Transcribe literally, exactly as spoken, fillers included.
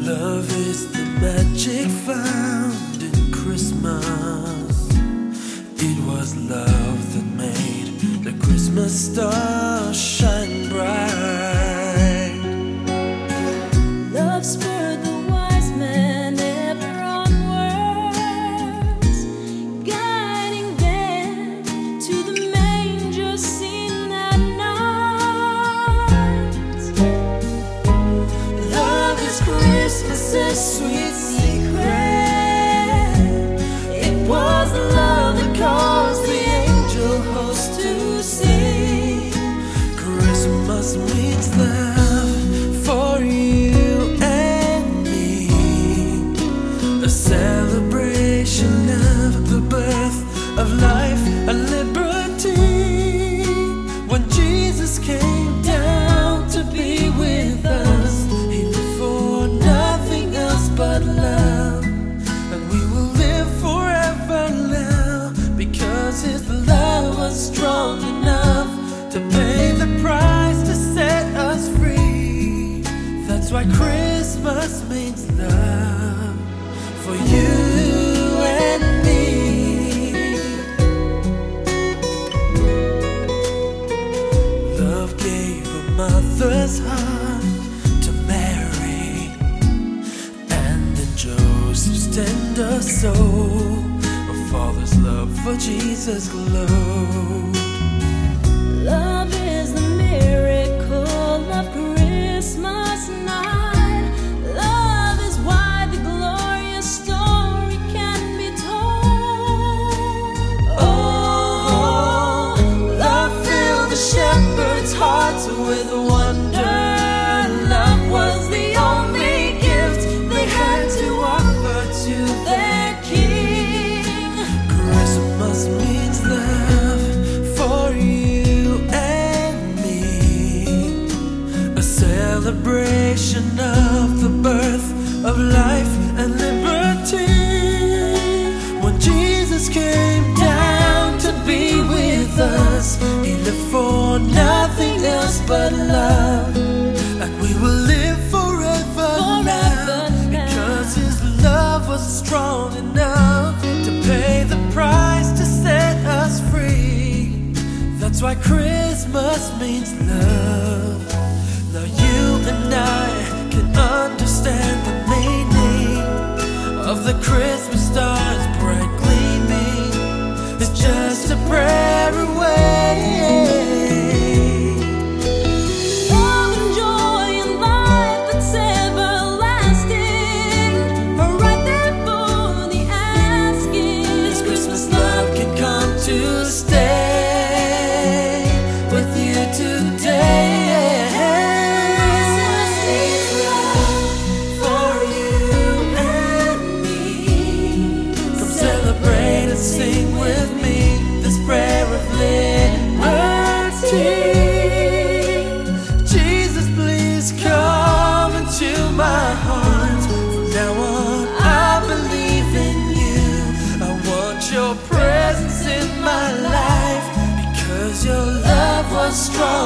Love is the magic found in Christmas. It was love that made the Christmas star shine bright. Love spurred the wise men ever onwards, guiding them to the manger scene that night. Love is Christmas's sweet secret. It was the love that caused the angel host to sing. Christmas means love for you and me, a celebration of the birth of life and liberty. When Jesus came down to be with us, He lived for nothing else but love, and we will live forever now because His love was strong enough to pay the price to set us free. That's why Christmas means love for you and me. Love gave a mother's heart to Mary, and in Joseph's tender soul a father's love for Jesus glowed. Love is the miracle of Christmas night. Love is why the glorious story can be told. Oh, love filled the shepherds' hearts with wonder. Love was the only gift they had to offer to their King. Christmas means love for you and me, a celebration of the birth of life and liberty. When Jesus came down to be with us, He lived for nothing else but love, and we will live forever, Forever now now. because His love was strong enough to pay the price to set us free. That's why Christmas means love. Now you and I can understand the meaning of the Christmas stars bright gleaming. It's just a prayer away. Love and joy and life that's everlasting are right there for the asking. This Christmas love can come to stay with you today. Christmas is love For you and me, come celebrate and sing with me this prayer of liberty. Jesus, please come into my heart. From now on, I believe in you. I want your presence in my life because your love was strong